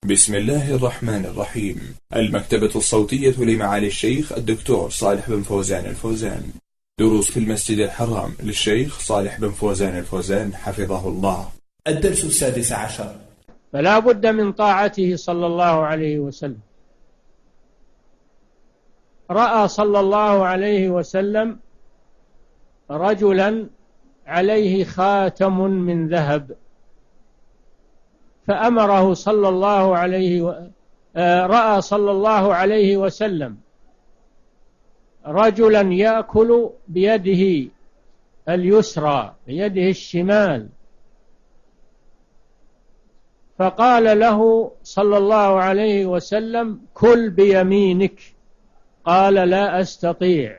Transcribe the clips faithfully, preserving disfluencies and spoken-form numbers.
بسم الله الرحمن الرحيم. المكتبة الصوتية لمعالي الشيخ الدكتور صالح بن فوزان الفوزان. دروس في المسجد الحرام للشيخ صالح بن فوزان الفوزان حفظه الله. الدرس السادس عشر. فلا بد من طاعته صلى الله عليه وسلم. رأى صلى الله عليه وسلم رجلا عليه خاتم من ذهب، فأمره صلى الله عليه و... رأى صلى الله عليه وسلم رجلا يأكل بيده اليسرى بيده الشمال، فقال له صلى الله عليه وسلم: كل بيمينك. قال: لا أستطيع.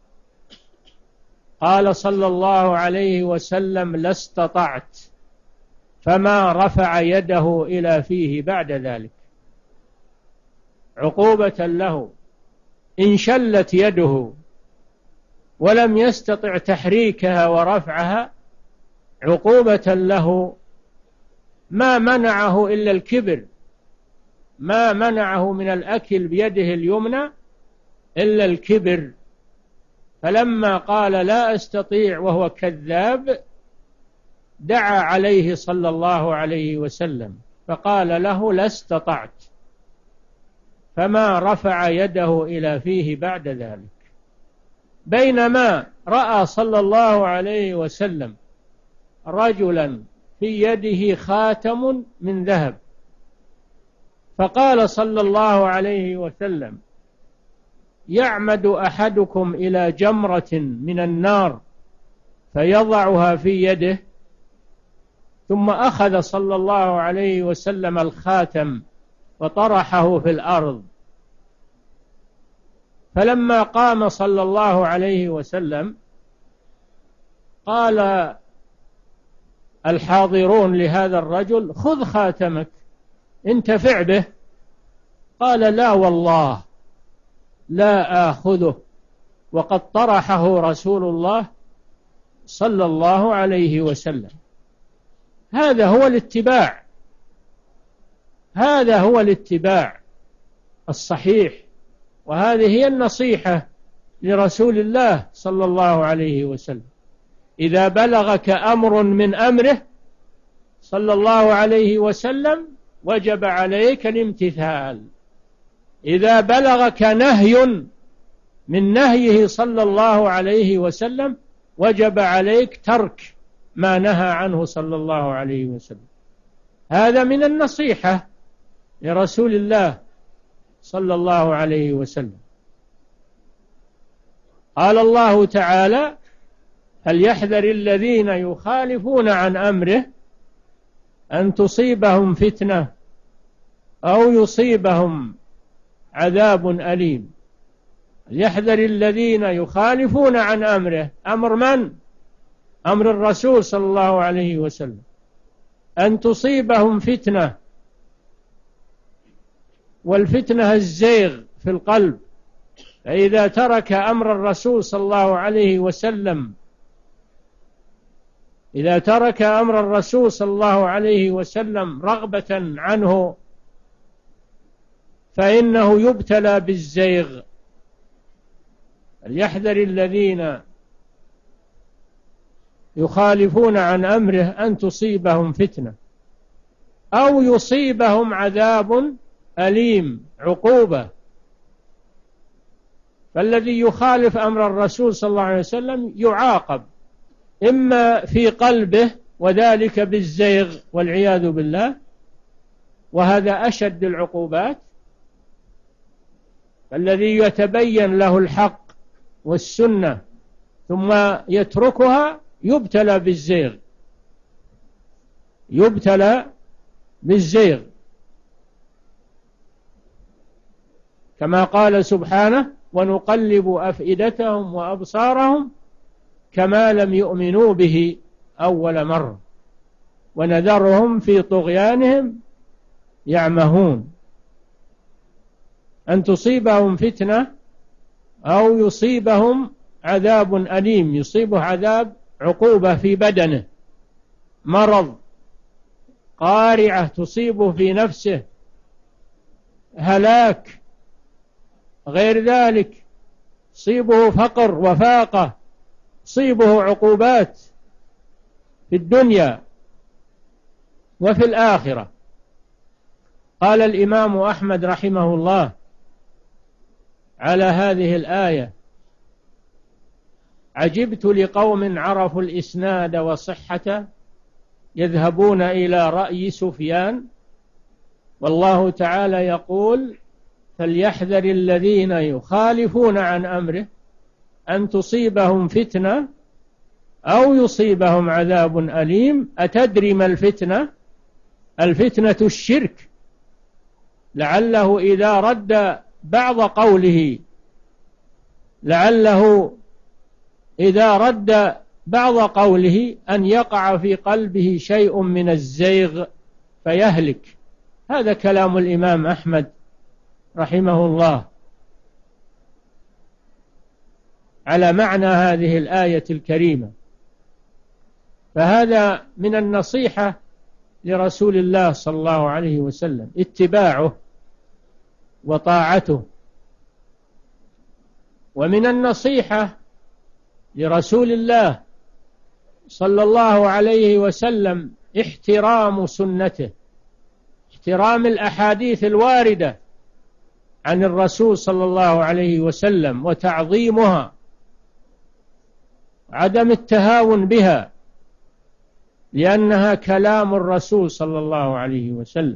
قال صلى الله عليه وسلم: لا استطعت. فما رفع يده إلى فيه بعد ذلك، عقوبة له. إن شلت يده ولم يستطع تحريكها ورفعها عقوبة له. ما منعه إلا الكبر، ما منعه من الأكل بيده اليمنى إلا الكبر. فلما قال لا أستطيع وهو كذاب، دعا عليه صلى الله عليه وسلم فقال له: لا استطعت. فما رفع يده إلى فيه بعد ذلك. بينما رأى صلى الله عليه وسلم رجلا في يده خاتم من ذهب، فقال صلى الله عليه وسلم: يعمد أحدكم إلى جمرة من النار فيضعها في يده. ثم أخذ صلى الله عليه وسلم الخاتم وطرحه في الأرض. فلما قام صلى الله عليه وسلم قال الحاضرون لهذا الرجل: خذ خاتمك انتفع به. قال: لا والله لا آخذه، وقد طرحه رسول الله صلى الله عليه وسلم. هذا هو الاتباع، هذا هو الاتباع الصحيح، وهذه هي النصيحة لرسول الله صلى الله عليه وسلم. إذا بلغك أمر من أمره صلى الله عليه وسلم وجب عليك الامتثال. إذا بلغك نهي من نهيه صلى الله عليه وسلم وجب عليك ترك ما نهى عنه صلى الله عليه وسلم. هذا من النصيحة لرسول الله صلى الله عليه وسلم. قال الله تعالى: فليحذر الذين يخالفون عن أمره أن تصيبهم فتنة أو يصيبهم عذاب أليم. فليحذر الذين يخالفون عن أمره، أمر من؟ أمر الرسول صلى الله عليه وسلم، أن تصيبهم فتنة. والفتنة الزيغ في القلب، فإذا ترك أمر الرسول صلى الله عليه وسلم إذا ترك أمر الرسول صلى الله عليه وسلم رغبة عنه فإنه يبتلى بالزيغ. فليحذر الذين يخالفون عن أمره أن تصيبهم فتنة أو يصيبهم عذاب أليم، عقوبة. فالذي يخالف أمر الرسول صلى الله عليه وسلم يعاقب، إما في قلبه وذلك بالزيغ والعياذ بالله، وهذا أشد العقوبات. فالذي يتبين له الحق والسنة ثم يتركها يبتلى بالزيغ، يبتلى بالزيغ، كما قال سبحانه: ونقلب أفئدتهم وأبصارهم كما لم يؤمنوا به أول مرة ونذرهم في طغيانهم يعمهون. أن تصيبهم فتنة أو يصيبهم عذاب أليم، يصيبه عذاب عقوبة في بدنه، مرض قارعة تصيبه في نفسه هلاك، غير ذلك يصيبه فقر وفاقة، يصيبه عقوبات في الدنيا وفي الآخرة. قال الإمام أحمد رحمه الله على هذه الآية: عجبت لقوم عرفوا الإسناد وصحته يذهبون إلى رأي سفيان، والله تعالى يقول: فليحذر الذين يخالفون عن أمره أن تصيبهم فتنة أو يصيبهم عذاب أليم. أتدري ما الفتنة؟ الفتنة الشرك، لعله إذا رد بعض قوله لعله إذا رد بعض قوله أن يقع في قلبه شيء من الزيغ فيهلك. هذا كلام الإمام أحمد رحمه الله على معنى هذه الآية الكريمة. فهذا من النصيحة لرسول الله صلى الله عليه وسلم، اتباعه وطاعته. ومن النصيحة لرسول الله صلى الله عليه وسلم احترام سنته، احترام الأحاديث الواردة عن الرسول صلى الله عليه وسلم وتعظيمها، عدم التهاون بها، لأنها كلام الرسول صلى الله عليه وسلم،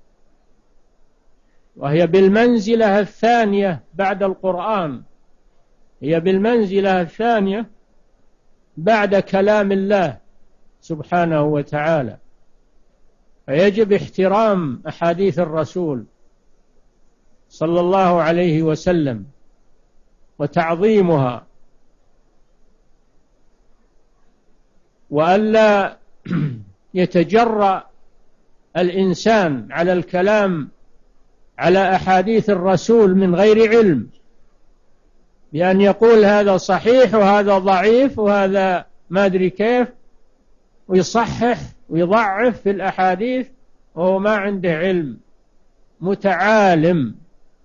وهي بالمنزلة الثانية بعد القرآن، هي بالمنزلة الثانية بعد كلام الله سبحانه وتعالى. فيجب احترام أحاديث الرسول صلى الله عليه وسلم وتعظيمها، وألا يتجرأ الإنسان على الكلام على أحاديث الرسول من غير علم، بأن يقول هذا صحيح وهذا ضعيف وهذا ما أدري كيف، ويصحح ويضعف في الأحاديث وهو ما عنده علم. متعالم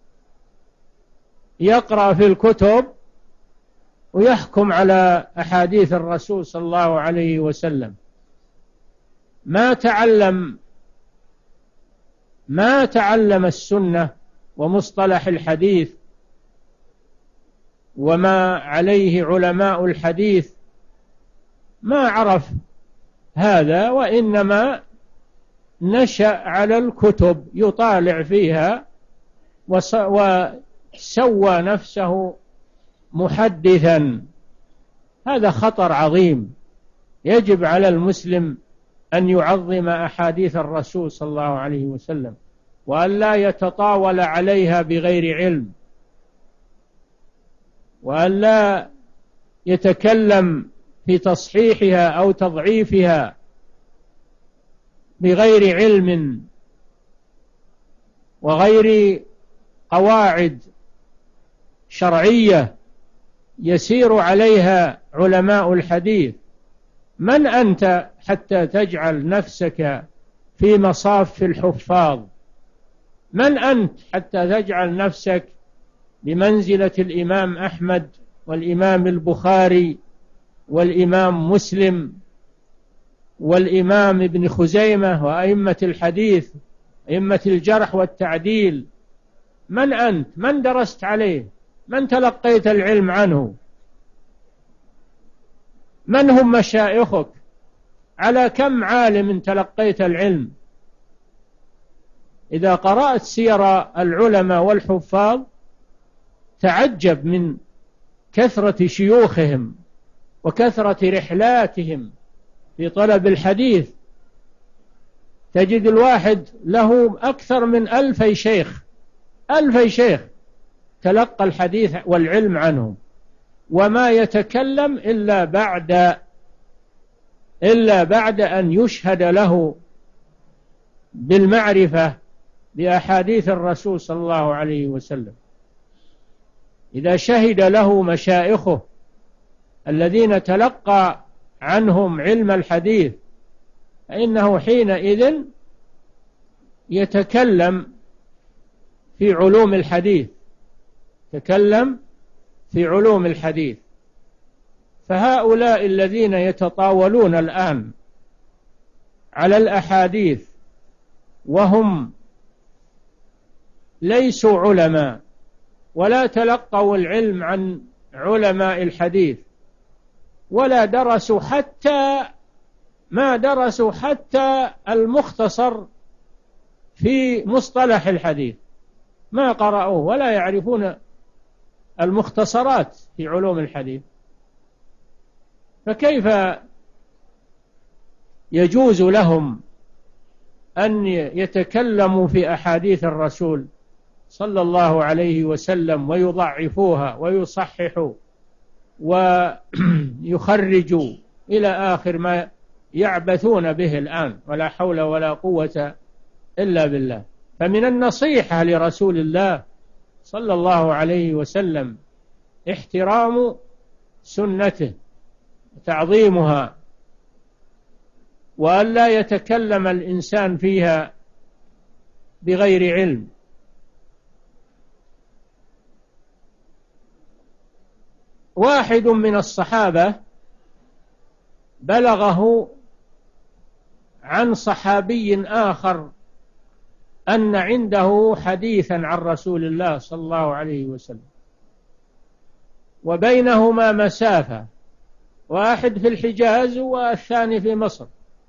يقرأ في الكتب ويحكم على أحاديث الرسول صلى الله عليه وسلم، ما تعلم ما تعلم السنة ومصطلح الحديث وما عليه علماء الحديث، ما عرف هذا، وإنما نشأ على الكتب يطالع فيها وسوى نفسه محدثا. هذا خطر عظيم. يجب على المسلم أن يعظم أحاديث الرسول صلى الله عليه وسلم، وأن لا يتطاول عليها بغير علم، وأن لا يتكلم في تصحيحها أو تضعيفها بغير علم وغير قواعد شرعية يسير عليها علماء الحديث. من أنت حتى تجعل نفسك في مصاف الحفاظ؟ من أنت حتى تجعل نفسك بمنزلة الإمام أحمد والإمام البخاري والإمام مسلم والإمام ابن خزيمة وأئمة الحديث، أئمة الجرح والتعديل؟ من أنت؟ من درست عليه؟ من تلقيت العلم عنه؟ من هم مشايخك؟ على كم عالم تلقيت العلم؟ إذا قرأت سير العلماء والحفاظ تعجب من كثرة شيوخهم وكثرة رحلاتهم في طلب الحديث. تجد الواحد له أكثر من ألفي شيخ، ألفي شيخ تلقى الحديث والعلم عنهم، وما يتكلم إلا بعد إلا بعد أن يشهد له بالمعرفة بأحاديث الرسول صلى الله عليه وسلم. إذا شهد له مشايخه الذين تلقى عنهم علم الحديث فإنه حينئذ يتكلم في علوم الحديث، تكلم في علوم الحديث. فهؤلاء الذين يتطاولون الآن على الأحاديث وهم ليسوا علماء ولا تلقوا العلم عن علماء الحديث ولا درسوا حتى ما درسوا حتى المختصر في مصطلح الحديث، ما قرأوه ولا يعرفون المختصرات في علوم الحديث، فكيف يجوز لهم أن يتكلموا في أحاديث الرسول صلى الله عليه وسلم ويضعفوها ويصححوا ويخرجوا إلى آخر ما يعبثون به الآن، ولا حول ولا قوة إلا بالله. فمن النصيحة لرسول الله صلى الله عليه وسلم احترام سنته وتعظيمها، وأن لا يتكلم الإنسان فيها بغير علم. واحد من الصحابة بلغه عن صحابي آخر أن عنده حديثا عن رسول الله صلى الله عليه وسلم وبينهما مسافة، واحد في الحجاز والثاني في مصر.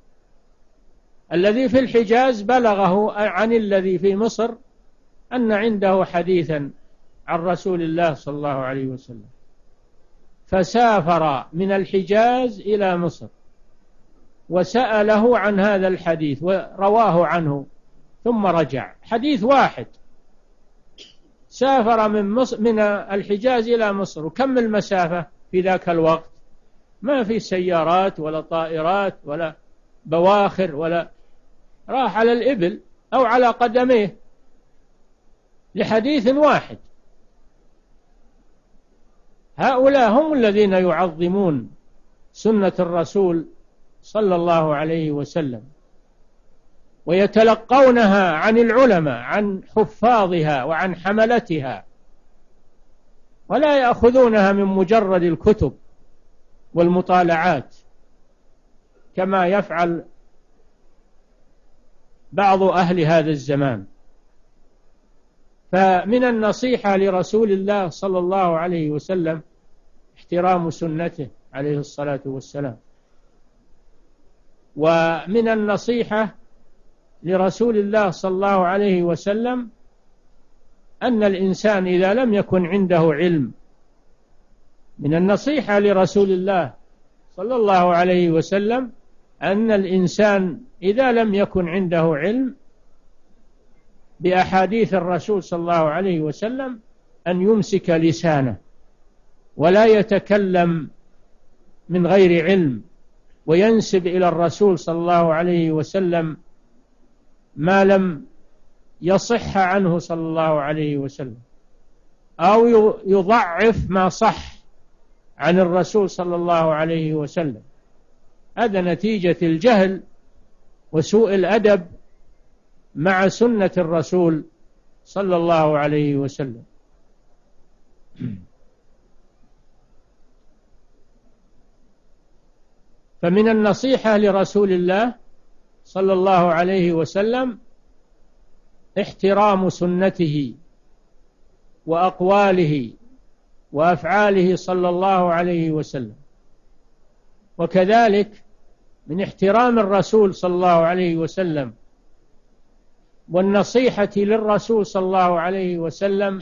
الذي في الحجاز بلغه عن الذي في مصر أن عنده حديثا عن رسول الله صلى الله عليه وسلم، فسافر من الحجاز إلى مصر وسأله عن هذا الحديث ورواه عنه ثم رجع. حديث واحد، سافر من مصر من الحجاز إلى مصر، وكم المسافة في ذاك الوقت؟ ما في سيارات ولا طائرات ولا بواخر، ولا راح على الإبل أو على قدميه لحديث واحد. هؤلاء هم الذين يعظمون سنة الرسول صلى الله عليه وسلم ويتلقونها عن العلماء، عن حفاظها وعن حملتها، ولا يأخذونها من مجرد الكتب والمطالعات كما يفعل بعض أهل هذا الزمان. فمن النصيحة لرسول الله صلى الله عليه وسلم احترام سنته عليه الصلاة والسلام. ومن النصيحة لرسول الله صلى الله عليه وسلم أن الإنسان إذا لم يكن عنده علم، من النصيحة لرسول الله صلى الله عليه وسلم أن الإنسان إذا لم يكن عنده علم بأحاديث الرسول صلى الله عليه وسلم أن يمسك لسانه ولا يتكلم من غير علم وينسب إلى الرسول صلى الله عليه وسلم ما لم يصح عنه صلى الله عليه وسلم، أو يضعف ما صح عن الرسول صلى الله عليه وسلم. هذا نتيجة الجهل وسوء الأدب مع سنة الرسول صلى الله عليه وسلم. فمن النصيحة لرسول الله صلى الله عليه وسلم احترام سنته وأقواله وأفعاله صلى الله عليه وسلم. وكذلك من احترام الرسول صلى الله عليه وسلم والنصيحة للرسول صلى الله عليه وسلم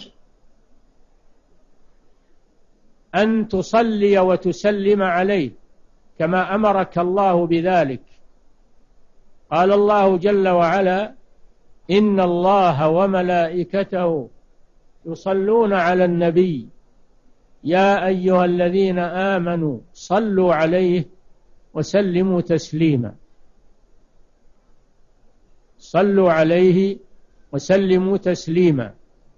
أن تصلي وتسلم عليه كما أمرك الله بذلك. قال الله جل وعلا: إن الله وملائكته يصلون على النبي يا أيها الذين آمنوا صلوا عليه وسلموا تسليما. صلوا عليه وسلموا تسليما.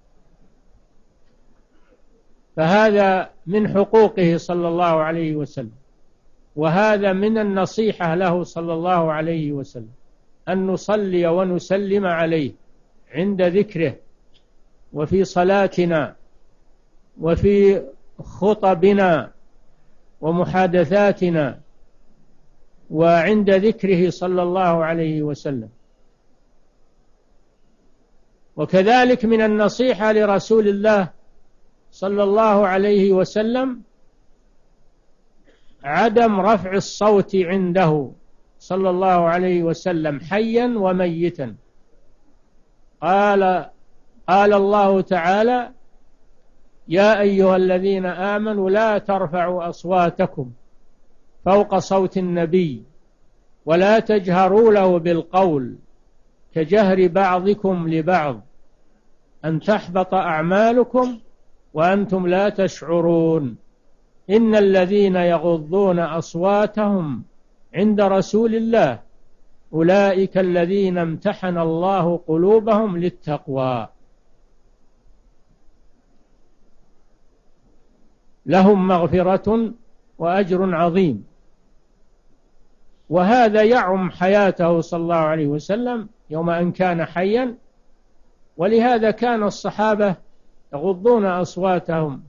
فهذا من حقوقه صلى الله عليه وسلم، وهذا من النصيحة له صلى الله عليه وسلم أن نصلي ونسلم عليه عند ذكره وفي صلاتنا وفي خطبنا ومحادثاتنا وعند ذكره صلى الله عليه وسلم. وكذلك من النصيحة لرسول الله صلى الله عليه وسلم عدم رفع الصوت عنده صلى الله عليه وسلم حيا وميتا. قال قال الله تعالى: يا أيها الذين آمنوا لا ترفعوا أصواتكم فوق صوت النبي ولا تجهروا له بالقول كجهر بعضكم لبعض أن تحبط أعمالكم وأنتم لا تشعرون إن الذين يغضون أصواتهم عند رسول الله أولئك الذين امتحن الله قلوبهم للتقوى لهم مغفرة وأجر عظيم. وهذا يعم حياته صلى الله عليه وسلم يوم أن كان حيا، ولهذا كان الصحابة يغضون أصواتهم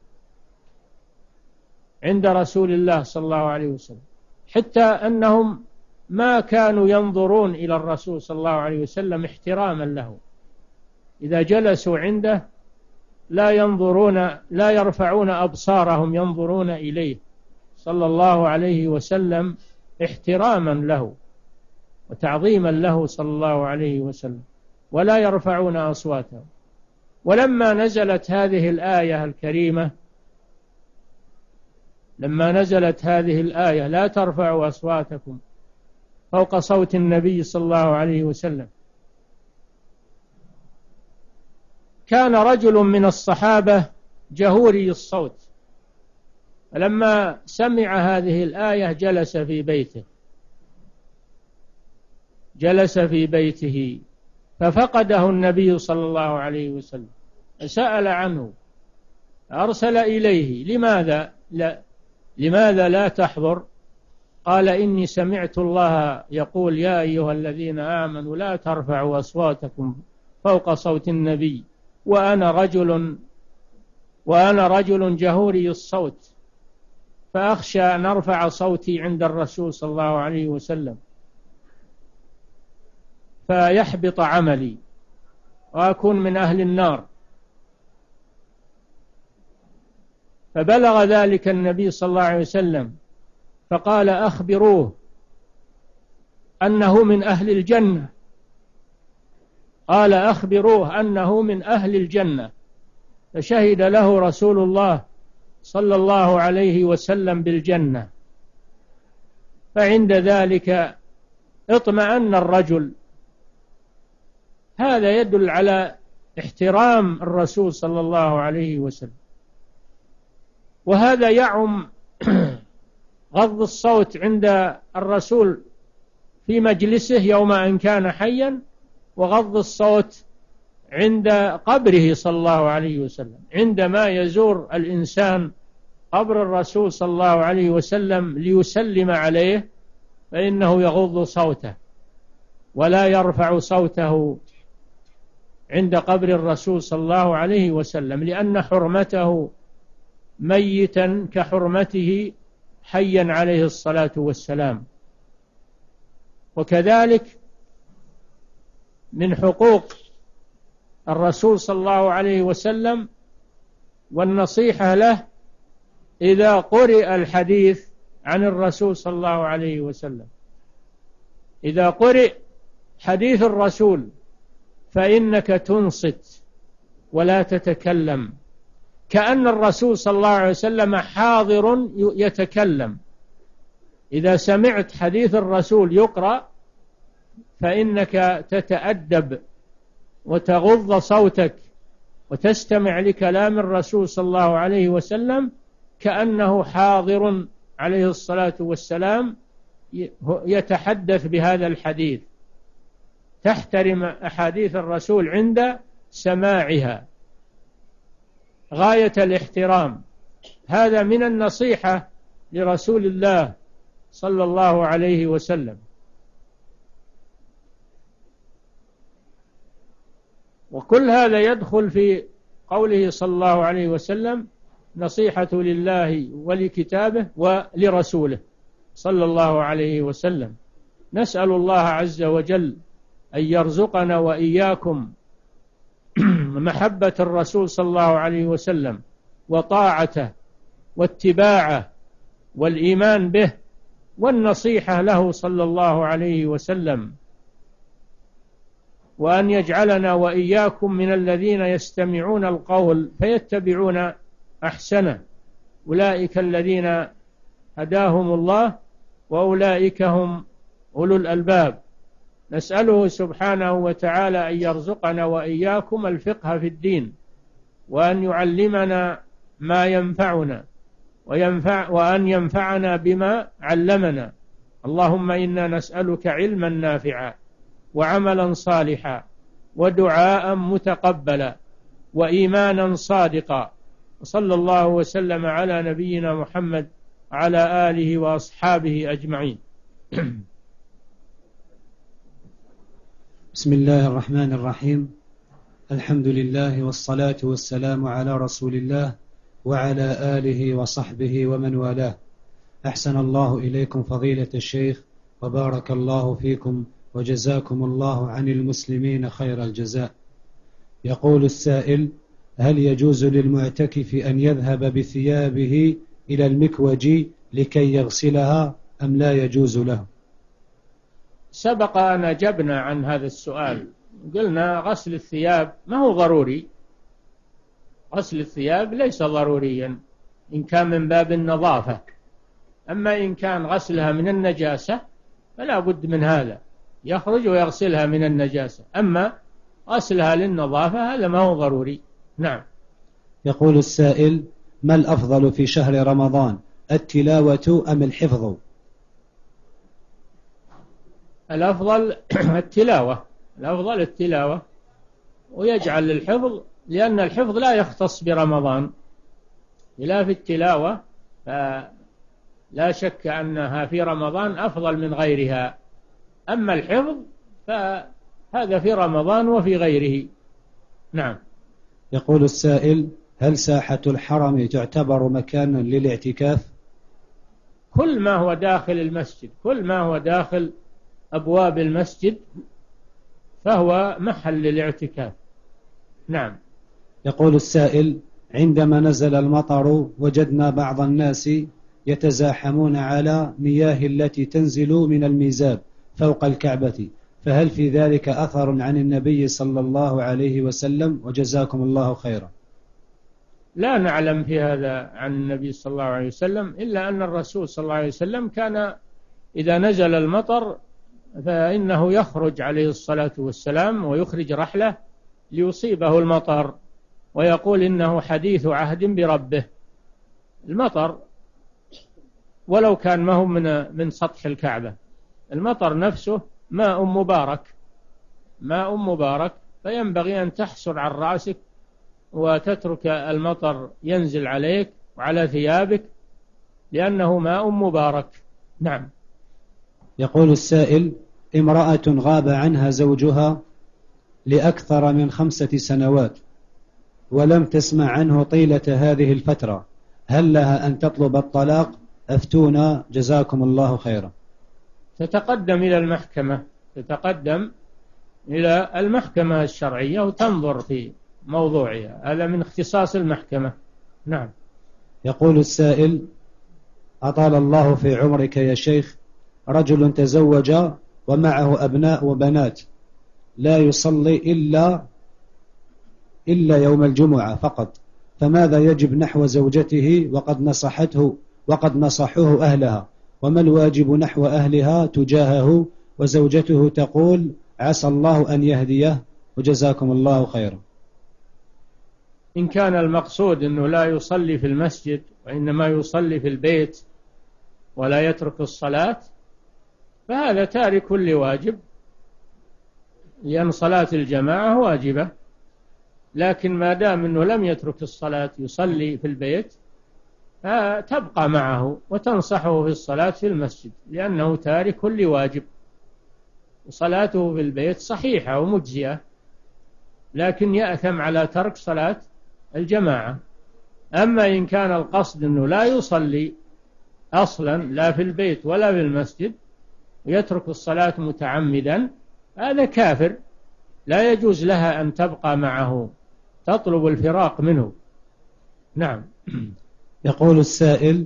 عند رسول الله صلى الله عليه وسلم، حتى أنهم ما كانوا ينظرون إلى الرسول صلى الله عليه وسلم احتراما له. إذا جلسوا عنده لا ينظرون لا يرفعون أبصارهم ينظرون إليه صلى الله عليه وسلم احتراما له وتعظيما له صلى الله عليه وسلم، ولا يرفعون أصواتهم. ولما نزلت هذه الآية الكريمة لما نزلت هذه الآية لا ترفعوا أصواتكم فوق صوت النبي صلى الله عليه وسلم، كان رجل من الصحابة جهوري الصوت، فلما سمع هذه الآية جلس في بيته جلس في بيته ففقده النبي صلى الله عليه وسلم، سأل عنه، أرسل إليه: لماذا لا, لماذا لا تحضر؟ قال: إني سمعت الله يقول يا أيها الذين آمنوا لا ترفعوا أصواتكم فوق صوت النبي وأنا رجل وأنا رجل جهوري الصوت، فأخشى أن أرفع صوتي عند الرسول صلى الله عليه وسلم فيحبط عملي وأكون من أهل النار. فبلغ ذلك النبي صلى الله عليه وسلم فقال: أخبروه أنه من أهل الجنة. قال: أخبروه أنه من أهل الجنة. فشهد له رسول الله صلى الله عليه وسلم بالجنة. فعند ذلك اطمأن الرجل. هذا يدل على احترام الرسول صلى الله عليه وسلم. وهذا يعم غض الصوت عند الرسول في مجلسه يوم أن كان حيا، وغض الصوت عند قبره صلى الله عليه وسلم. عندما يزور الإنسان قبر الرسول صلى الله عليه وسلم ليسلم عليه فإنه يغض صوته ولا يرفع صوته عند قبر الرسول صلى الله عليه وسلم، لأن حرمته ميتا كحرمته حيا عليه الصلاة والسلام. وكذلك من حقوق الرسول صلى الله عليه وسلم والنصيحة له إذا قرئ الحديث عن الرسول صلى الله عليه وسلم، إذا قرئ حديث الرسول فإنك تنصت ولا تتكلم، كأن الرسول صلى الله عليه وسلم حاضر يتكلم. إذا سمعت حديث الرسول يقرأ فإنك تتأدب وتغض صوتك وتستمع لكلام الرسول صلى الله عليه وسلم كأنه حاضر عليه الصلاة والسلام يتحدث بهذا الحديث. تحترم أحاديث الرسول عند سماعها غاية الاحترام. هذا من النصيحة لرسول الله صلى الله عليه وسلم. وكل هذا يدخل في قوله صلى الله عليه وسلم نصيحة لله ولكتابه ولرسوله صلى الله عليه وسلم. نسأل الله عز وجل أن يرزقنا وإياكم محبة الرسول صلى الله عليه وسلم وطاعته واتباعه والإيمان به والنصيحة له صلى الله عليه وسلم، وأن يجعلنا وإياكم من الذين يستمعون القول فيتبعون أحسنه، أولئك الذين هداهم الله وأولئك هم أولو الألباب. نسأله سبحانه وتعالى أن يرزقنا وإياكم الفقه في الدين، وأن يعلمنا ما ينفعنا وينفع وأن ينفعنا بما علمنا. اللهم إنا نسألك علما نافعا وعملا صالحا ودعاء متقبلا وإيمانا صادقا. وصلى الله وسلم على نبينا محمد وعلى آله وأصحابه أجمعين. بسم الله الرحمن الرحيم. الحمد لله والصلاة والسلام على رسول الله وعلى آله وصحبه ومن والاه. أحسن الله إليكم فضيلة الشيخ وبارك الله فيكم وجزاكم الله عن المسلمين خير الجزاء. يقول السائل: هل يجوز للمعتكف أن يذهب بثيابه إلى المكوج لكي يغسلها أم لا يجوز له؟ سبق أن أجبنا عن هذا السؤال، قلنا غسل الثياب ما هو ضروري، غسل الثياب ليس ضروريا إن كان من باب النظافة، أما إن كان غسلها من النجاسة فلا بد من هذا، يخرج ويغسلها من النجاسة، أما غسلها للنظافة هذا ما هو ضروري. نعم. يقول السائل: ما الأفضل في شهر رمضان، التلاوة أم الحفظ؟ الأفضل التلاوة، الأفضل التلاوة، ويجعل الحفظ، لأن الحفظ لا يختص برمضان خلاف التلاوة، فلا شك أنها في رمضان أفضل من غيرها، أما الحفظ فهذا في رمضان وفي غيره. نعم. يقول السائل: هل ساحة الحرم تعتبر مكانا للاعتكاف؟ كل ما هو داخل المسجد، كل ما هو داخل أبواب المسجد فهو محل للاعتكاف. نعم. يقول السائل: عندما نزل المطر وجدنا بعض الناس يتزاحمون على مياه التي تنزل من الميزاب فوق الكعبة، فهل في ذلك أثر عن النبي صلى الله عليه وسلم؟ وجزاكم الله خيرا. لا نعلم في هذا عن النبي صلى الله عليه وسلم، إلا أن الرسول صلى الله عليه وسلم كان إذا نزل المطر فإنه يخرج عليه الصلاة والسلام ويخرج رحلة ليصيبه المطر، ويقول إنه حديث عهد بربه. المطر ولو كان ما هو من من سطح الكعبة، المطر نفسه ماء مبارك، ماء مبارك، فينبغي أن تحصر عن رأسك وتترك المطر ينزل عليك وعلى ثيابك، لأنه ماء مبارك. نعم. يقول السائل: امرأة غاب عنها زوجها لأكثر من خمسة سنوات ولم تسمع عنه طيلة هذه الفترة، هل لها أن تطلب الطلاق؟ أفتونا جزاكم الله خيرا. تتقدم إلى المحكمة، تتقدم إلى المحكمة الشرعية وتنظر في موضوعها، هذا من اختصاص المحكمة. نعم. يقول السائل: أطال الله في عمرك يا شيخ، رجل تزوج ومعه أبناء وبنات، لا يصلي إلا إلا يوم الجمعة فقط، فماذا يجب نحو زوجته وقد نصحته وقد نصحوه أهلها، وما الواجب نحو أهلها تجاهه، وزوجته تقول عسى الله أن يهديه، وجزاكم الله خيرا. إن كان المقصود أنه لا يصلي في المسجد وإنما يصلي في البيت ولا يترك الصلاة، فهذا تارك لواجب، لأن صلاة الجماعة واجبة، لكن ما دام أنه لم يترك الصلاة يصلي في البيت تبقى معه وتنصحه في الصلاة في المسجد، لأنه تارك لواجب، وصلاته في البيت صحيحة ومجزئة، لكن يأثم على ترك صلاة الجماعة. أما إن كان القصد أنه لا يصلي أصلا لا في البيت ولا في المسجد ويترك الصلاة متعمدا، هذا كافر، لا يجوز لها أن تبقى معه، تطلب الفراق منه. نعم. يقول السائل: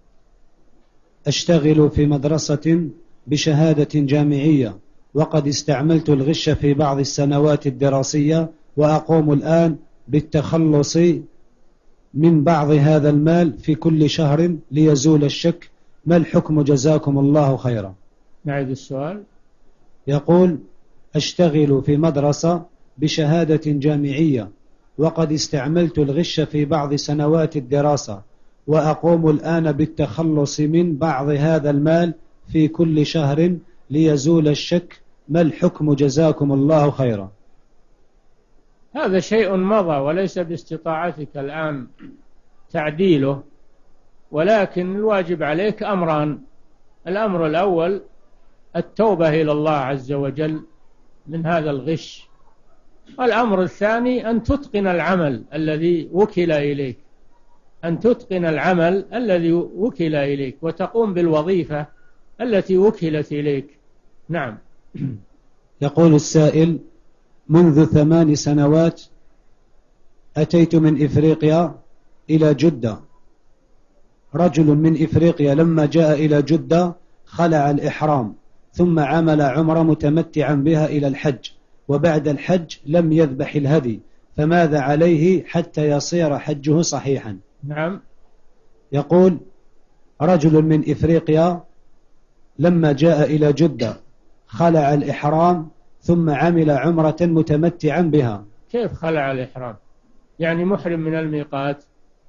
أشتغل في مدرسة بشهادة جامعية، وقد استعملت الغش في بعض السنوات الدراسية، وأقوم الآن بالتخلص من بعض هذا المال في كل شهر ليزول الشك، ما الحكم جزاكم الله خيرا؟ نعيد السؤال. يقول: أشتغل في مدرسة بشهادة جامعية، وقد استعملت الغش في بعض سنوات الدراسة، وأقوم الآن بالتخلص من بعض هذا المال في كل شهر ليزول الشك، ما الحكم جزاكم الله خيرا؟ هذا شيء مضى وليس باستطاعتك الآن تعديله، ولكن الواجب عليك أمران: الأمر الأول التوبة إلى الله عز وجل من هذا الغش، والأمر الثاني أن تتقن العمل الذي وكل إليك، أن تتقن العمل الذي وكل إليك وتقوم بالوظيفة التي وكلت إليك. نعم. يقول السائل: منذ ثمان سنوات أتيت من إفريقيا إلى جدة. رجل من إفريقيا لما جاء إلى جدة خلع الإحرام، ثم عمل عمرة متمتعا بها إلى الحج، وبعد الحج لم يذبح الهدي، فماذا عليه حتى يصير حجه صحيحا؟ نعم. يقول: رجل من إفريقيا لما جاء إلى جدة خلع الإحرام، ثم عمل عمرة متمتعا بها. كيف خلع الإحرام؟ يعني محرم من الميقات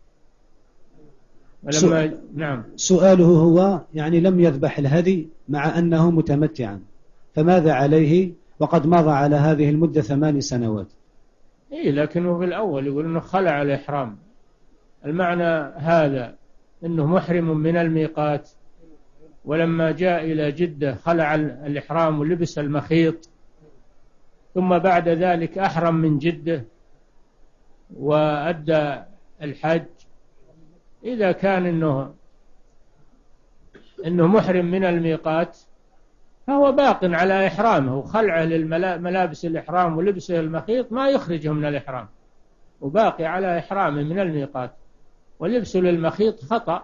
ولما... نعم. سؤاله هو يعني لم يذبح الهدي مع أنه متمتعا، فماذا عليه وقد مضى على هذه المدة ثمان سنوات؟ إيه، لكنه في الأول يقول أنه خلع الإحرام، المعنى هذا أنه محرم من الميقات، ولما جاء إلى جدة خلع الإحرام ولبس المخيط، ثم بعد ذلك أحرم من جدة وأدى الحج. إذا كان إنه إنه محرم من الميقات فهو باق على إحرامه، وخلعه للملابس الإحرام ولبسه المخيط ما يخرجه من الإحرام، وباقي على إحرامه من الميقات، ولبسه للمخيط خطأ.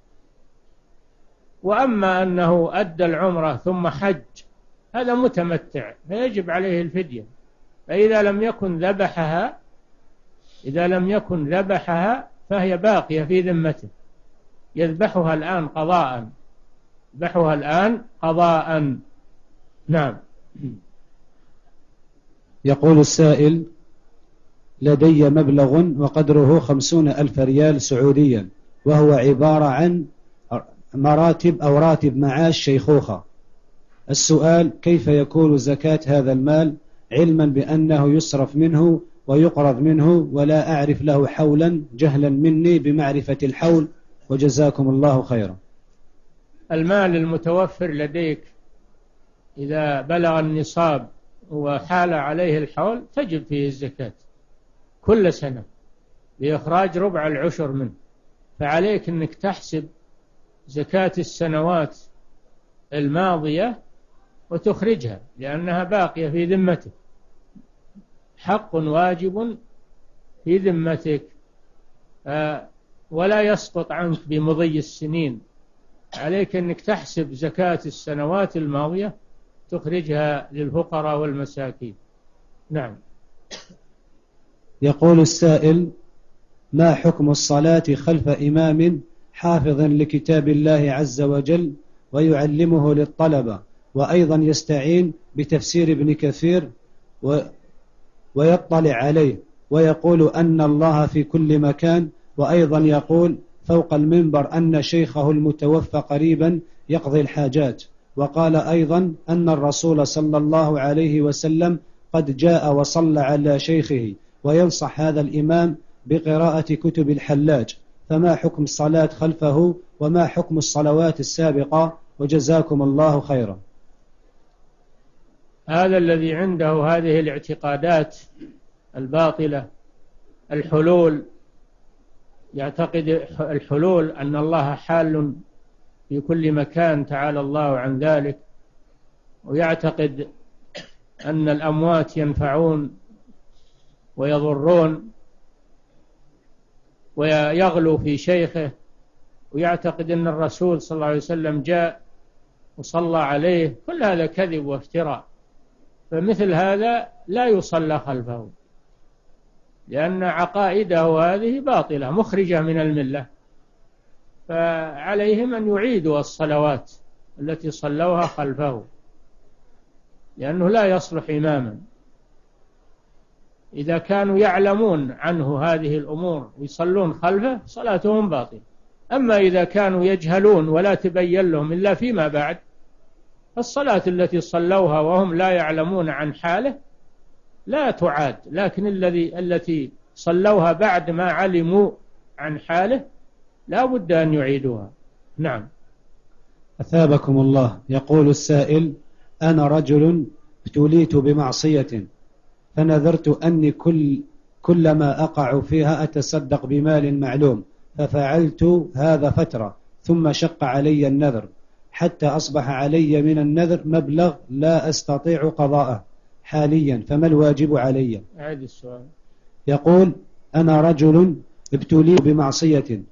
وأما أنه أدى العمرة ثم حج هذا متمتع فيجب عليه الفدية، فإذا لم يكن ذبحها إذا لم يكن ذبحها فهي باقية في ذمته، يذبحها الآن قضاء يذبحها الآن قضاء. نعم. يقول السائل: لدي مبلغ وقدره خمسون ألف ريال سعوديا، وهو عبارة عن مراتب أو راتب معاش شيخوخة. السؤال: كيف يكون زكاة هذا المال، علما بأنه يصرف منه ويقرض منه ولا أعرف له حولا، جهلا مني بمعرفة الحول، وجزاكم الله خيرا. المال المتوفر لديك إذا بلغ النصاب وحال عليه الحول تجب فيه الزكاة كل سنة بإخراج ربع العشر منه، فعليك أنك تحسب زكاة السنوات الماضية وتخرجها لأنها باقية في ذمتك، حق واجب في ذمتك ولا يسقط عنك بمضي السنين. عليك أنك تحسب زكاة السنوات الماضية تخرجها للفقراء والمساكين. نعم. يقول السائل: ما حكم الصلاة خلف إمام حافظ لكتاب الله عز وجل ويعلمه للطلبة، وأيضا يستعين بتفسير ابن كثير و ويطلع عليه ويقول أن الله في كل مكان، وأيضا يقول فوق المنبر أن شيخه المتوفى قريبا يقضي الحاجات، وقال أيضا أن الرسول صلى الله عليه وسلم قد جاء وصلى على شيخه، وينصح هذا الإمام بقراءة كتب الحلاج، فما حكم الصلاة خلفه وما حكم الصلوات السابقة، وجزاكم الله خيرا. هذا الذي عنده هذه الاعتقادات الباطلة، الحلول يعتقد الحلول، أن الله حال في كل مكان تعالى الله عن ذلك، ويعتقد أن الأموات ينفعون ويضرون، ويغلو في شيخه، ويعتقد أن الرسول صلى الله عليه وسلم جاء وصلى عليه. كل هذا كذب وافتراء، فمثل هذا لا يصلى خلفه، لأن عقائده هذه باطلة مخرجة من الملة، فعليهم أن يعيدوا الصلوات التي صلوها خلفه، لأنه لا يصلح إماما. إذا كانوا يعلمون عنه هذه الأمور ويصلون خلفه صلاتهم باطلة. أما إذا كانوا يجهلون ولا تبين لهم إلا فيما بعد، الصلاة التي صلوها وهم لا يعلمون عن حاله لا تعاد، لكن الذي التي صلوها بعد ما علموا عن حاله لا بد أن يعيدوها. نعم. أثابكم الله. يقول السائل: أنا رجل ابتليت بمعصية، فنذرت أني كل كلما أقع فيها أتصدق بمال معلوم، ففعلت هذا فترة ثم شق علي النذر حتى أصبح علي من النذر مبلغ لا أستطيع قضاءه حاليا، فما الواجب علي؟ أعد السؤال. يقول: أنا رجل ابتليت بمعصية،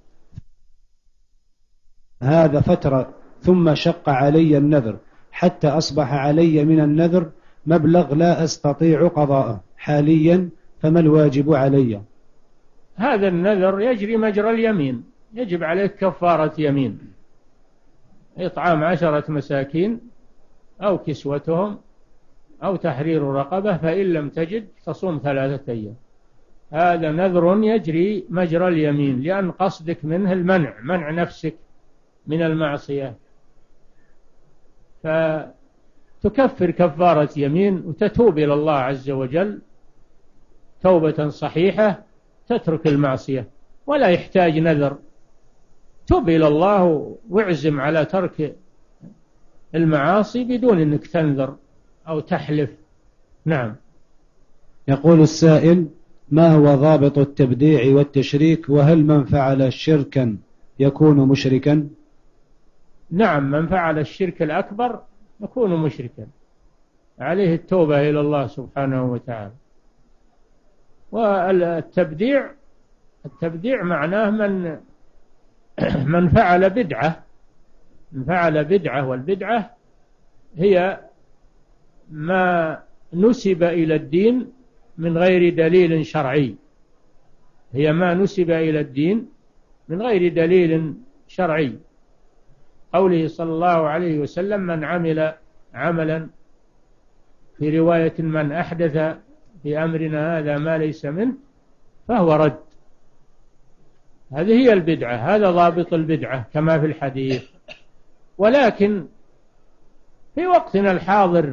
هذا فترة ثم شق علي النذر حتى أصبح علي من النذر مبلغ لا أستطيع قضاءه حاليا، فما الواجب علي؟ هذا النذر يجري مجرى اليمين، يجب عليك كفارة يمين، إطعام عشرة مساكين أو كسوتهم أو تحرير رقبة، فإن لم تجد تصوم ثلاثة أيام. هذا نذر يجري مجرى اليمين، لأن قصدك منه المنع، منع نفسك من المعصية، فتكفر كفارة يمين وتتوب إلى الله عز وجل توبة صحيحة، تترك المعصية ولا يحتاج نذر. توب إلى الله واعزم على ترك المعاصي بدون أنك تنذر أو تحلف. نعم. يقول السائل: ما هو ضابط التبديع والتشريك، وهل من فعل شركا يكون مشركا؟ نعم، من فعل الشرك الأكبر يكون مشركا، عليه التوبة إلى الله سبحانه وتعالى. والتبديع التبديع معناه من من فعل بدعة، من فعل بدعة، والبدعة هي ما نسب إلى الدين من غير دليل شرعي، هي ما نسب إلى الدين من غير دليل شرعي. قوله صلى الله عليه وسلم: من عمل عملا، في رواية: من أحدث في أمرنا هذا ما ليس منه فهو رد. هذه هي البدعة، هذا ضابط البدعة كما في الحديث. ولكن في وقتنا الحاضر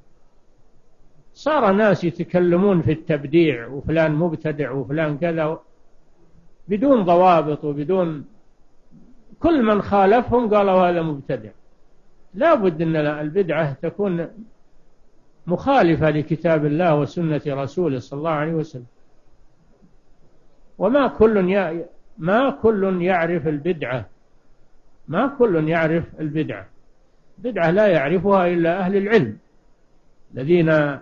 صار ناس يتكلمون في التبديع، وفلان مبتدع وفلان كذا، بدون ضوابط وبدون، كل من خالفهم قالوا هذا مبتدع. لا بد أن البدعة تكون مخالفة لكتاب الله وسنة رسوله صلى الله عليه وسلم. وما كل ي... ما كل يعرف البدعة، ما كل يعرف البدعة. بدعة لا يعرفها إلا أهل العلم الذين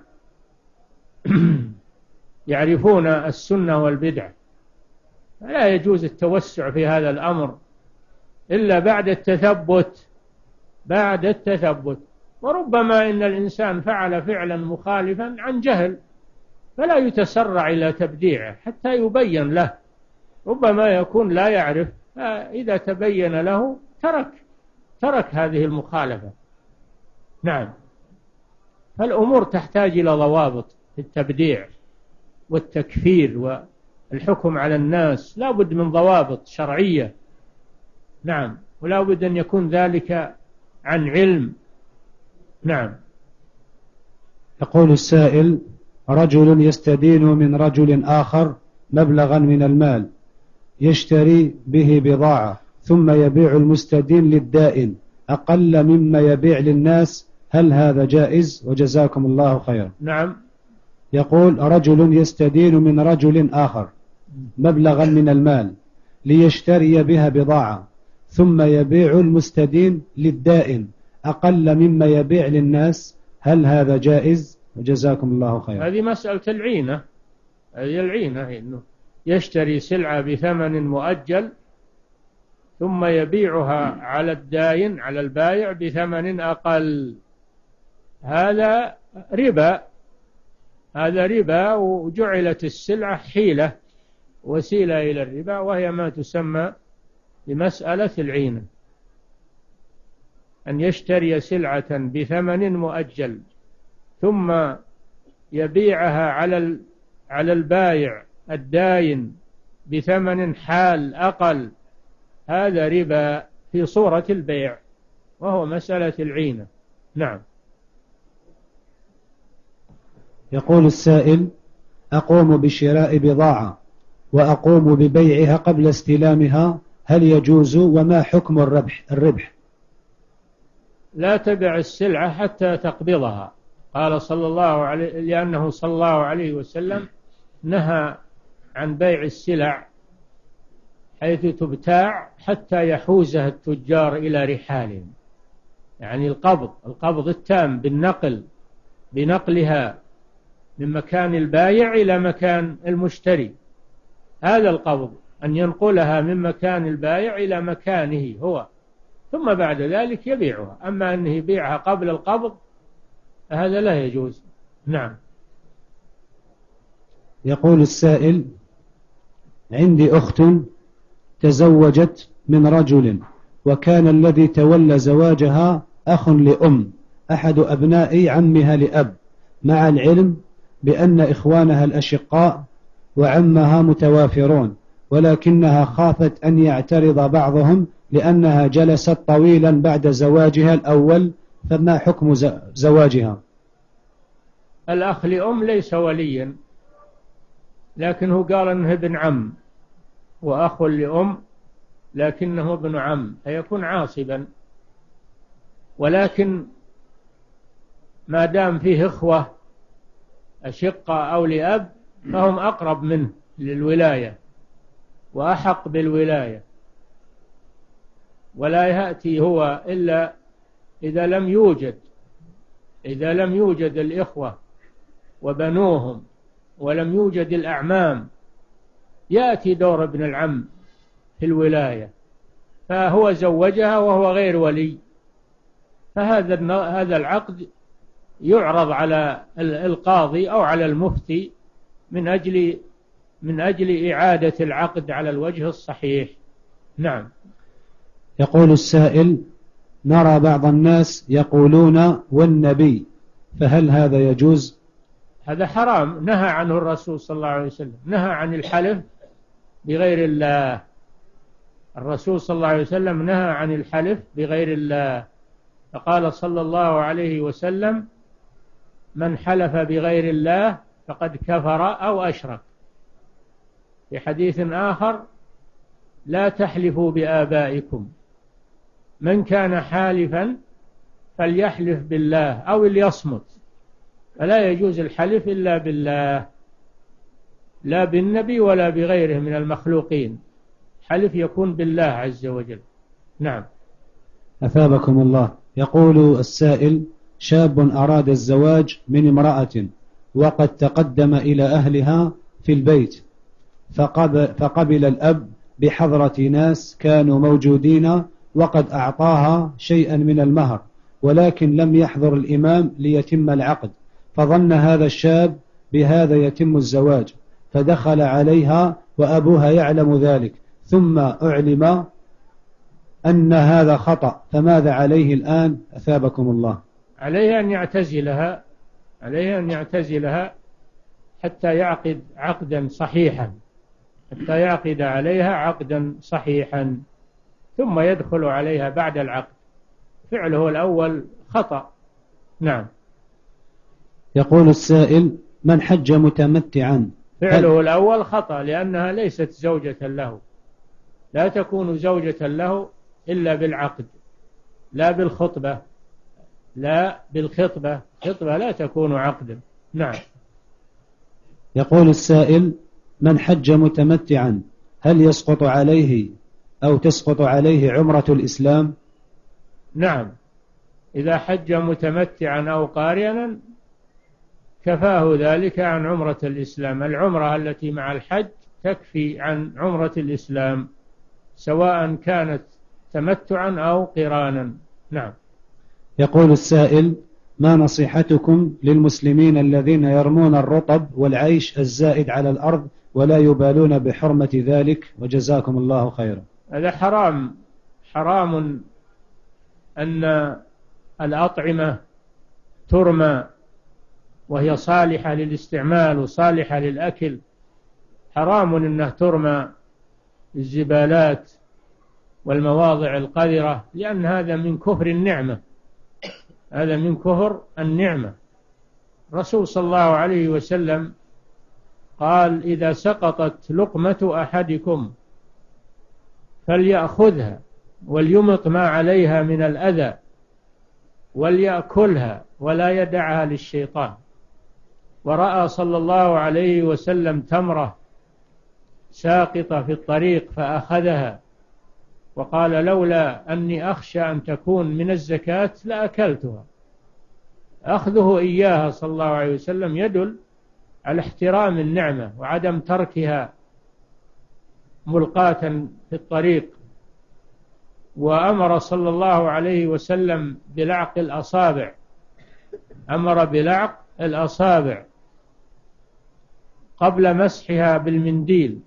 يعرفون السنة والبدعة. لا يجوز التوسع في هذا الأمر إلا بعد التثبت، بعد التثبت. وربما إن الإنسان فعل فعلا مخالفا عن جهل، فلا يتسرع إلى تبديعه حتى يبين له. ربما يكون لا يعرف، فإذا تبين له ترك ترك هذه المخالفة. نعم. فالأمور تحتاج إلى ضوابط في التبديع والتكفير والحكم على الناس، لا بد من ضوابط شرعية. نعم. ولا بد أن يكون ذلك عن علم. نعم. يقول السائل: رجل يستدين من رجل آخر مبلغا من المال يشتري به بضاعة، ثم يبيع المستدين للدائن أقل مما يبيع للناس، هل هذا جائز؟ وجزاكم الله خيرا. نعم. يقول: رجل يستدين من رجل آخر مبلغا من المال ليشتري بها بضاعة ثم يبيع المستدين للدائن أقل مما يبيع للناس، هل هذا جائز؟ وجزاكم الله خيرا. هذه مسألة العينة، هذه العينة إنه يشتري سلعة بثمن مؤجل ثم يبيعها على الداين على البائع بثمن أقل، هذا ربا، هذا ربا، وجعلت السلعة حيلة وسيلة إلى الربا، وهي ما تسمى بمسألة العينة، أن يشتري سلعة بثمن مؤجل ثم يبيعها على على البائع الداين بثمن حال أقل، هذا ربا في صورة البيع، وهو مسألة العينة. نعم. يقول السائل: أقوم بشراء بضاعة وأقوم ببيعها قبل استلامها، هل يجوز؟ وما حكم الربح الربح؟ لا تبع السلعة حتى تقبضها، قال صلى الله عليه، لأنه صلى الله عليه وسلم نهى عن بيع السلع حيث تبتاع حتى يحوزها التجار إلى رحالهم، يعني القبض القبض التام بالنقل، بنقلها من مكان البايع إلى مكان المشتري، هذا القبض، أن ينقلها من مكان البايع إلى مكانه هو، ثم بعد ذلك يبيعها. أما أنه يبيعها قبل القبض هذا لا يجوز. نعم. يقول السائل: عندي أخت تزوجت من رجل، وكان الذي تولى زواجها أخ لأم أحد أبناء عمها لأب، مع العلم بأن إخوانها الأشقاء وعمها متوافرون، ولكنها خافت أن يعترض بعضهم لأنها جلست طويلا بعد زواجها الأول، فما حكم زواجها؟ الأخ لأم ليس وليا، لكنه قال أنه ابن عم، وأخ لأم لكنه ابن عم، فيكون عاصبا. ولكن ما دام فيه إخوة أشقة أو لأب فهم أقرب منه للولاية وأحق بالولاية، ولا يأتي هو إلا إذا لم يوجد إذا لم يوجد الإخوة وبنوهم ولم يوجد الأعمام، يأتي دور ابن العم في الولاية، فهو زوجها وهو غير ولي، فهذا هذا العقد يعرض على القاضي أو على المفتي من أجل من أجل إعادة العقد على الوجه الصحيح. نعم. يقول السائل: نرى بعض الناس يقولون والنبي، فهل هذا يجوز؟ هذا حرام، نهى عنه الرسول صلى الله عليه وسلم، نهى عن الحلف بغير الله. الرسول صلى الله عليه وسلم نهى عن الحلف بغير الله، فقال صلى الله عليه وسلم: من حلف بغير الله فقد كفر أو أشرك. في حديث آخر: لا تحلفوا بآبائكم، من كان حالفا فليحلف بالله أو ليصمت. فلا يجوز الحلف إلا بالله، لا بالنبي ولا بغيره من المخلوقين، حلف يكون بالله عز وجل. نعم. أثابكم الله. يقول السائل: شاب أراد الزواج من امرأة وقد تقدم إلى أهلها في البيت، فقبل, فقبل الأب بحضرة ناس كانوا موجودين وقد أعطاها شيئا من المهر، ولكن لم يحضر الإمام ليتم العقد، فظن هذا الشاب بهذا يتم الزواج، فدخل عليها وأبوها يعلم ذلك، ثم أعلم أن هذا خطأ، فماذا عليه الآن؟ أثابكم الله. عليه أن يعتزلها عليه أن يعتزلها حتى يعقد عقدا صحيحا حتى يعقد عليها عقدا صحيحا، ثم يدخل عليها بعد العقد. فعله الأول خطأ. نعم. يقول السائل: من حج متمتعا، فعله الأول خطأ، لأنها ليست زوجة له، لا تكون زوجة له إلا بالعقد، لا بالخطبة لا بالخطبة خطبة لا تكون عقدا. نعم. يقول السائل: من حج متمتعا، هل يسقط عليه أو تسقط عليه عمرة الإسلام؟ نعم، إذا حج متمتعا أو قارنا كفاه ذلك عن عمرة الإسلام. العمرة التي مع الحج تكفي عن عمرة الإسلام سواء كانت تمتعا أو قرانا. نعم. يقول السائل: ما نصيحتكم للمسلمين الذين يرمون الرطب والعيش الزائد على الأرض ولا يبالون بحرمة ذلك؟ وجزاكم الله خيرا. هذا حرام، حرام أن الأطعمة ترمى وهي صالحة للاستعمال وصالحة للأكل، حرام أنها ترمى الزبالات والمواضع القذرة، لأن هذا من كفر النعمة، هذا من كفر النعمة. الرسول صلى الله عليه وسلم قال: إذا سقطت لقمة أحدكم فليأخذها وليمط ما عليها من الأذى وليأكلها ولا يدعها للشيطان. ورأى صلى الله عليه وسلم تمرة ساقطة في الطريق فأخذها وقال: لولا أني أخشى أن تكون من الزكاة لأكلتها. أخذه إياها صلى الله عليه وسلم يدل على احترام النعمة وعدم تركها ملقاة في الطريق. وأمر صلى الله عليه وسلم بلعق الأصابع، أمر بلعق الأصابع قبل مسحها بالمنديل،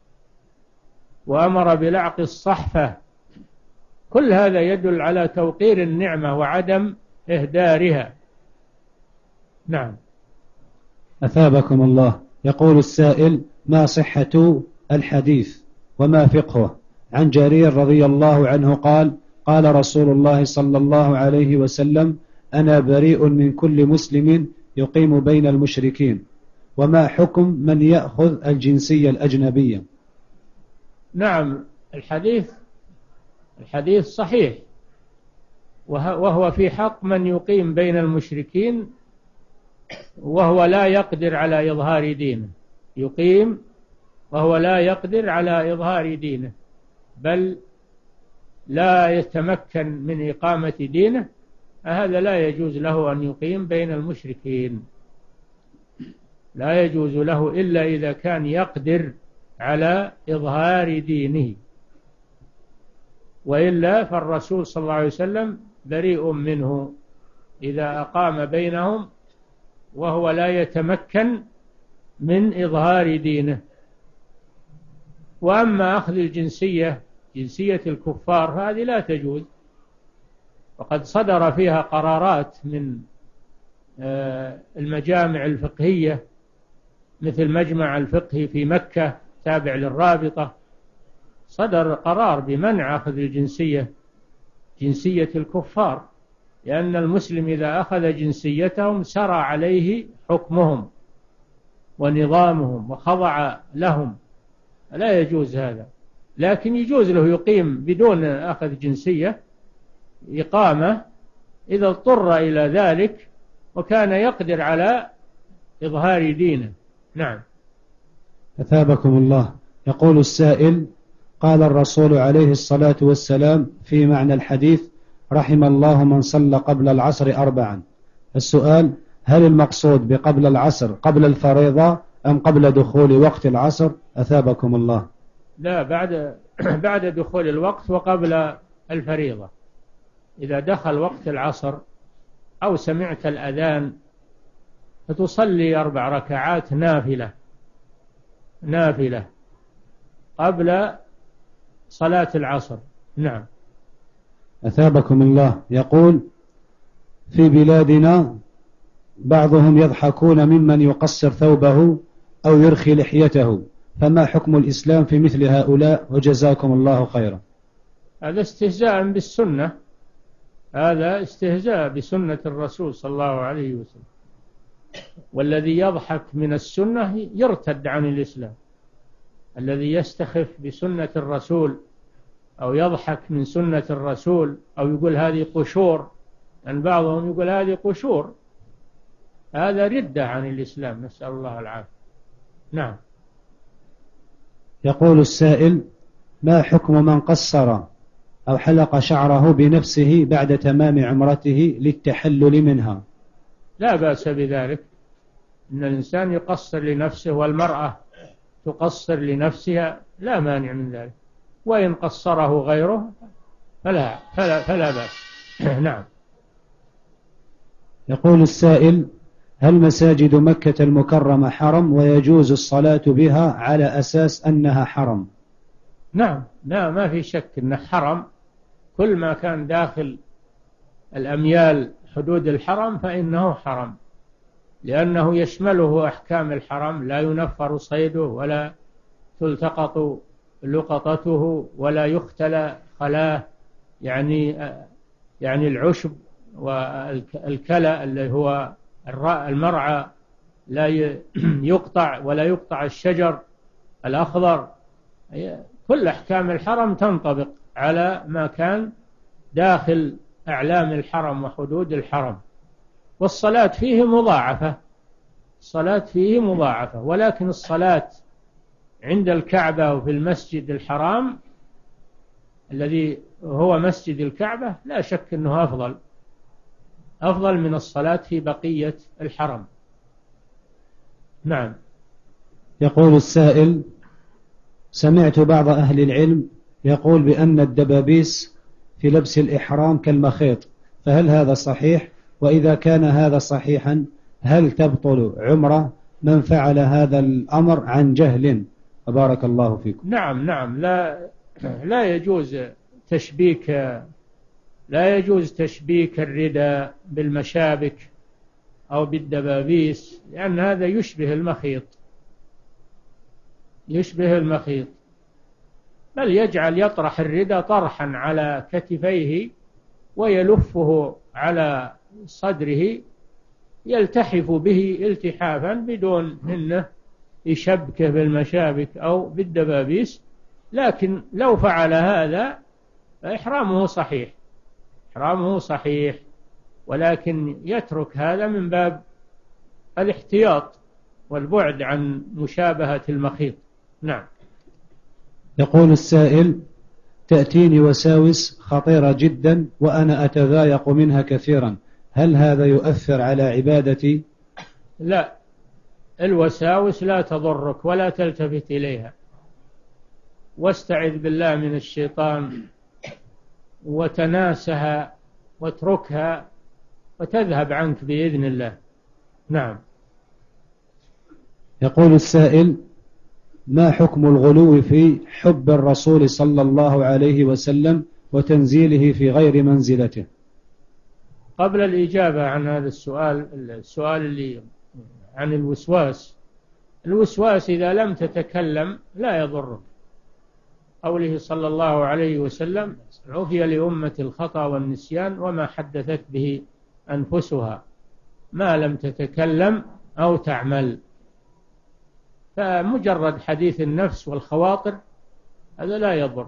وأمر بلعق الصحفة. كل هذا يدل على توقير النعمة وعدم إهدارها. نعم. أثابكم الله. يقول السائل: ما صحة الحديث وما فقهه عن جرير رضي الله عنه قال: قال رسول الله صلى الله عليه وسلم: أنا بريء من كل مسلم يقيم بين المشركين. وما حكم من يأخذ الجنسية الأجنبية؟ نعم، الحديث الحديث صحيح، وهو في حق من يقيم بين المشركين وهو لا يقدر على إظهار دينه، يقيم وهو لا يقدر على إظهار دينه، بل لا يتمكن من إقامة دينه، هذا لا يجوز له أن يقيم بين المشركين، لا يجوز له إلا إذا كان يقدر على إظهار دينه، وإلا فالرسول صلى الله عليه وسلم بريء منه إذا أقام بينهم وهو لا يتمكن من إظهار دينه. وأما أخذ الجنسية، جنسية الكفار، فهذه لا تجوز، وقد صدر فيها قرارات من المجامع الفقهية مثل مجمع الفقه في مكة تابع للرابطة، صدر قرار بمنع أخذ الجنسية، جنسية الكفار، لأن المسلم إذا أخذ جنسيتهم سرى عليه حكمهم ونظامهم وخضع لهم، لا يجوز هذا. لكن يجوز له يقيم بدون أخذ جنسية إقامة إذا اضطر إلى ذلك وكان يقدر على إظهار دينه. نعم. أثابكم الله. يقول السائل: قال الرسول عليه الصلاة والسلام في معنى الحديث: رحم الله من صلى قبل العصر أربعا. السؤال: هل المقصود بقبل العصر قبل الفريضة أم قبل دخول وقت العصر؟ أثابكم الله. لا، بعد بعد دخول الوقت وقبل الفريضة. إذا دخل وقت العصر أو سمعت الأذان فتصلي أربع ركعات نافلة نافلة قبل صلاة العصر. نعم. أثابكم الله. يقول: في بلادنا بعضهم يضحكون ممن يقصر ثوبه أو يرخي لحيته، فما حكم الإسلام في مثل هؤلاء؟ وجزاكم الله خيرا. هذا استهزاء بالسنة، هذا استهزاء بسنة الرسول صلى الله عليه وسلم، والذي يضحك من السنة يرتد عن الإسلام. الذي يستخف بسنة الرسول أو يضحك من سنة الرسول أو يقول هذه قشور، أن بعضهم يقول هذه قشور، هذا ردة عن الإسلام، نسأل الله العافية. نعم. يقول السائل: ما حكم من قصر أو حلق شعره بنفسه بعد تمام عمرته للتحلل منها؟ لا بأس بذلك، إن الإنسان يقصر لنفسه والمرأة تقصر لنفسها، لا مانع من ذلك، وإن قصره غيره فلا, فلا, فلا بأس. نعم. يقول السائل: هل مساجد مكة المكرمة حرم ويجوز الصلاة بها على أساس أنها حرم؟ نعم، لا ما في شك أنه حرم، كل ما كان داخل الأميال حدود الحرم فإنه حرم، لأنه يشمله أحكام الحرم، لا ينفر صيده ولا تلتقط لقطته ولا يختلى خلاه، يعني يعني العشب والكلى اللي هو المرعى لا يقطع، ولا يقطع الشجر الأخضر، كل أحكام الحرم تنطبق على ما كان داخل أعلام الحرم وحدود الحرم. والصلاة فيه مضاعفة، الصلاة فيه مضاعفة، ولكن الصلاة عند الكعبة وفي المسجد الحرام الذي هو مسجد الكعبة لا شك أنه أفضل أفضل من الصلاة في بقية الحرم. نعم. يقول السائل: سمعت بعض أهل العلم يقول بأن الدبابيس في لبس الإحرام كالمخيط، فهل هذا صحيح؟ وإذا كان هذا صحيحا هل تبطل عمره من فعل هذا الأمر عن جهل؟ بارك الله فيكم. نعم نعم، لا لا يجوز تشبيك لا يجوز تشبيك الرداء بالمشابك أو بالدبابيس، لأن هذا يشبه المخيط يشبه المخيط بل يجعل يطرح الرداء طرحا على كتفيه ويلفه على صدره يلتحف به التحافا بدون أنه يشبكه بالمشابك أو بالدبابيس. لكن لو فعل هذا فإحرامه صحيح إحرامه صحيح، ولكن يترك هذا من باب الاحتياط والبعد عن مشابهة المخيط. نعم. يقول السائل: تأتيني وساوس خطيرة جدا وأنا أتضايق منها كثيرا، هل هذا يؤثر على عبادتي؟ لا، الوساوس لا تضرك ولا تلتفت إليها، واستعذ بالله من الشيطان وتناسها واتركها وتذهب عنك بإذن الله. نعم. يقول السائل: ما حكم الغلو في حب الرسول صلى الله عليه وسلم وتنزيله في غير منزلته؟ قبل الإجابة عن هذا السؤال، السؤال اللي عن الوسواس، الوسواس إذا لم تتكلم لا يضرك، قوله صلى الله عليه وسلم: عفي لأمة الخطأ والنسيان وما حدثت به أنفسها ما لم تتكلم أو تعمل. فمجرد حديث النفس والخواطر هذا لا يضر،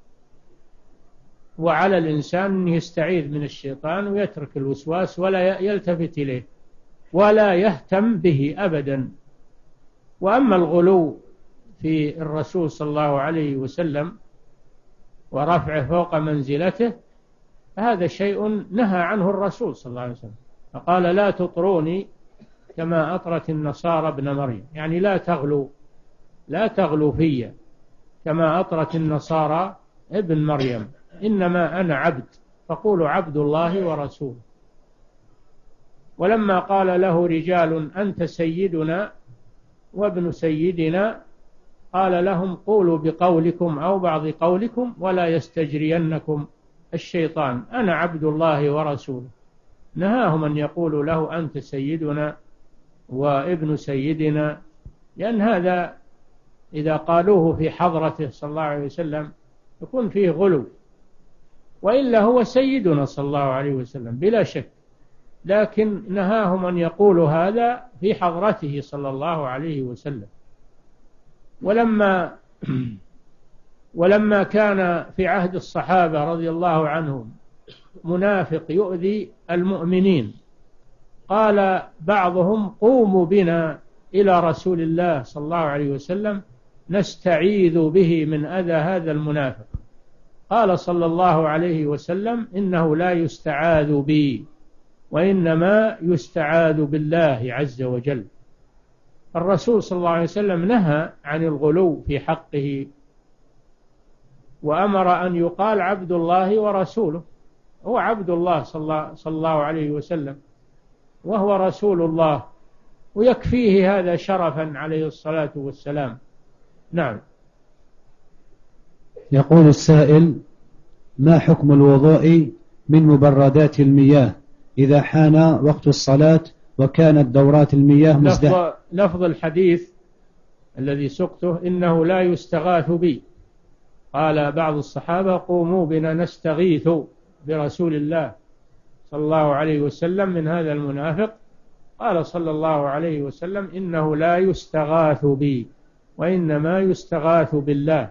وعلى الإنسان أن يستعيذ من الشيطان ويترك الوسواس ولا يلتفت إليه ولا يهتم به أبدا. وأما الغلو في الرسول صلى الله عليه وسلم ورفعه فوق منزلته هذا شيء نهى عنه الرسول صلى الله عليه وسلم، فقال: لا تطروني كما أطرت النصارى ابن مريم، يعني لا تغلو لا تغلو في كما أطرت النصارى ابن مريم، إنما أنا عبد فقولوا عبد الله ورسوله. ولما قال له رجال أنت سيدنا وابن سيدنا قال لهم: قولوا بقولكم أو بعض قولكم ولا يستجرينكم الشيطان، أنا عبد الله ورسوله. نهاهم أن يقولوا له أنت سيدنا وابن سيدنا، لأن هذا إذا قالوه في حضرته صلى الله عليه وسلم يكون فيه غلو، وإلا هو سيدنا صلى الله عليه وسلم بلا شك، لكن نهاهم أن يقولوا هذا في حضرته صلى الله عليه وسلم. ولما ولما كان في عهد الصحابة رضي الله عنهم منافق يؤذي المؤمنين، قال بعضهم: قوموا بنا إلى رسول الله صلى الله عليه وسلم نستعيذ به من أذى هذا المنافق. قال صلى الله عليه وسلم إنه لا يستعاذ بي وإنما يستعاذ بالله عز وجل. الرسول صلى الله عليه وسلم نهى عن الغلو في حقه، وأمر أن يقال عبد الله ورسوله. هو عبد الله صلى الله عليه وسلم وهو رسول الله، ويكفيه هذا شرفا عليه الصلاة والسلام. نعم. يقول السائل: ما حكم الوضوء من مبردات المياه إذا حان وقت الصلاة وكانت دورات المياه مزدحمة؟ لفظ, لفظ الحديث الذي سقته إنه لا يستغاث بي. قال بعض الصحابة: قوموا بنا نستغيث برسول الله صلى الله عليه وسلم من هذا المنافق. قال صلى الله عليه وسلم: إنه لا يستغاث بي وإنما يستغاث بالله.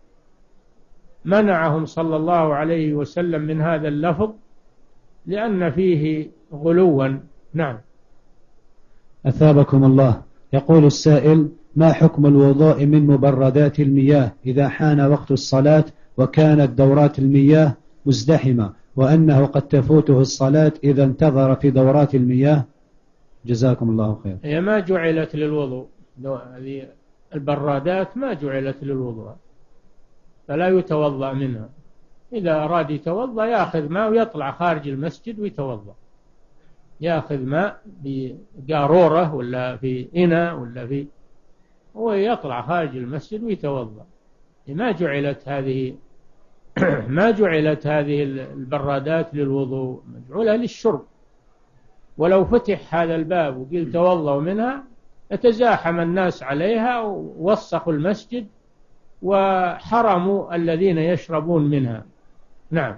منعهم صلى الله عليه وسلم من هذا اللفظ لأن فيه غلوا. نعم. أثابكم الله. يقول السائل: ما حكم الوضوء من مبردات المياه إذا حان وقت الصلاة وكانت دورات المياه مزدحمة، وأنه قد تفوته الصلاة إذا انتظر في دورات المياه؟ جزاكم الله خير. هي ما جعلت للوضوء، هذه البرادات ما جعلت للوضوء، فلا يتوضأ منها. إذا أراد يتوضأ يأخذ ماء ويطلع خارج المسجد ويتوضأ، يأخذ ماء بقارورة ولا في إناء ولا في، ويطلع خارج المسجد ويتوضأ. ما جعلت هذه ما جعلت هذه البرادات للوضوء، مجعولة للشرب. ولو فتح هذا الباب وقيل توضأوا منها يتزاحم الناس عليها ووسخوا المسجد وحرموا الذين يشربون منها. نعم.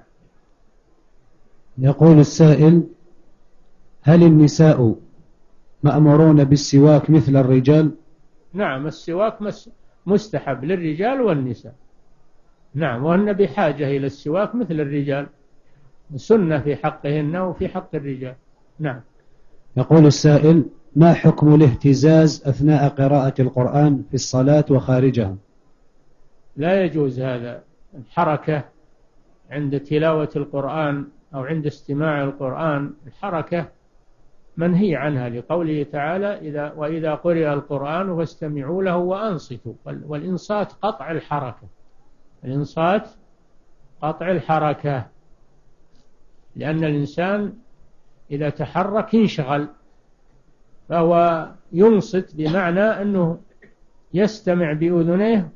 يقول السائل: هل النساء مأمورون بالسواك مثل الرجال؟ نعم، السواك مستحب للرجال والنساء. نعم، وهن بحاجة إلى السواك مثل الرجال، سنة في حقهن وفي حق الرجال. نعم. يقول السائل: ما حكم الاهتزاز أثناء قراءة القرآن في الصلاة وخارجها؟ لا يجوز هذا. الحركة عند تلاوة القرآن أو عند استماع القرآن، الحركة منهي عنها لقوله تعالى: إذا وإذا قرئ القرآن فاستمعوا له وأنصتوا. والإنصات قطع الحركة، الإنصات قطع الحركة، لأن الإنسان إذا تحرك ينشغل، فهو ينصت بمعنى أنه يستمع بأذنيه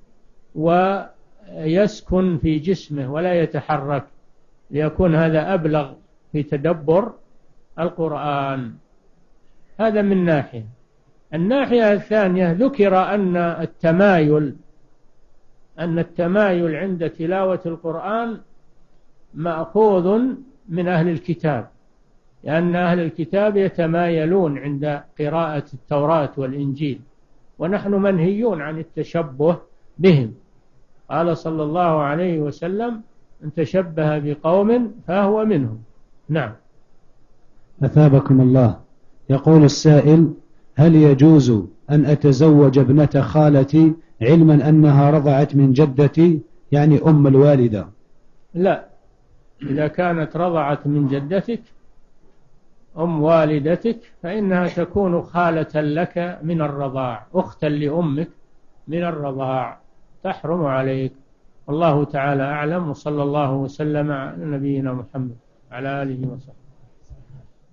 ويسكن في جسمه ولا يتحرك، ليكون هذا أبلغ في تدبر القرآن. هذا من ناحية. الناحية الثانية ذكر أن التمايل أن التمايل عند تلاوة القرآن مأخوذ من أهل الكتاب، لأن أهل الكتاب يتمايلون عند قراءة التوراة والإنجيل، ونحن منهيون عن التشبه بهم. قال صلى الله عليه وسلم: من تشبه بقوم فهو منهم. نعم. أثابكم الله. يقول السائل: هل يجوز أن أتزوج ابنة خالتي علما أنها رضعت من جدتي، يعني أم الوالدة؟ لا، إذا كانت رضعت من جدتك أم والدتك فإنها تكون خالة لك من الرضاع، أختا لأمك من الرضاع، تحرم عليك. والله تعالى أعلم، وصلى الله وسلم على نبينا محمد على آله وصحبه.